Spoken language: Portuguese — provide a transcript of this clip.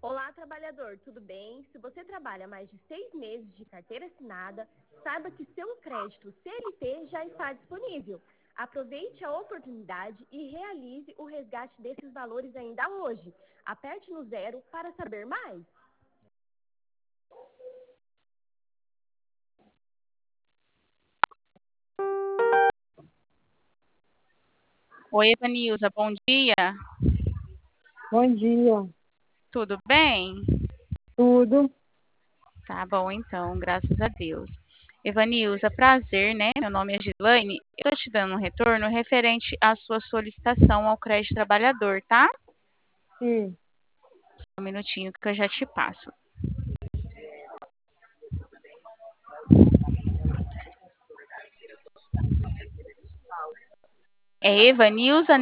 Olá, trabalhador, tudo bem? Se você trabalha mais de 6 meses de carteira assinada, saiba que seu crédito CLT já está disponível. Aproveite a oportunidade e realize o resgate desses valores ainda hoje. Aperte no 0 para saber mais. Oi, Evanilza, bom dia. Bom dia. Tudo bem? Tudo? Tá bom, então, graças a Deus. Evanilza, prazer, né? Meu nome é Gislaine. Eu tô te dando um retorno referente à sua solicitação ao crédito trabalhador, tá? Sim. Só um minutinho que eu já te passo. É Evanilza,